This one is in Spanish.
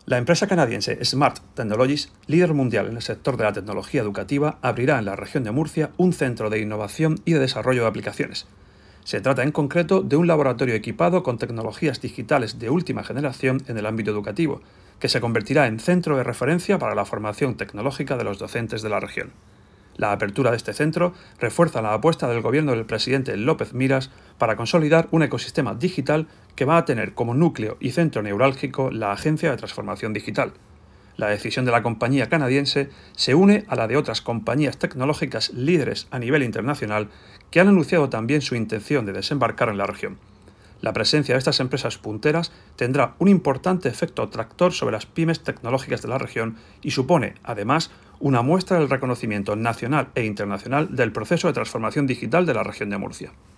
La empresa canadiense Smart Technologies, líder mundial en el sector de la tecnología educativa, abrirá en la región de Murcia un centro de innovación y de desarrollo de aplicaciones. Se trata en concreto de un laboratorio equipado con tecnologías digitales de última generación en el ámbito educativo, que se convertirá en centro de referencia para la formación tecnológica de los docentes de la región. La apertura de este centro refuerza la apuesta del gobierno del presidente López Miras para consolidar un ecosistema digital que va a tener como núcleo y centro neurálgico la Agencia de Transformación Digital. La decisión de la compañía canadiense se une a la de otras compañías tecnológicas líderes a nivel internacional que han anunciado también su intención de desembarcar en la región. La presencia de estas empresas punteras tendrá un importante efecto tractor sobre las pymes tecnológicas de la región y supone, además, una muestra del reconocimiento nacional e internacional del proceso de transformación digital de la región de Murcia.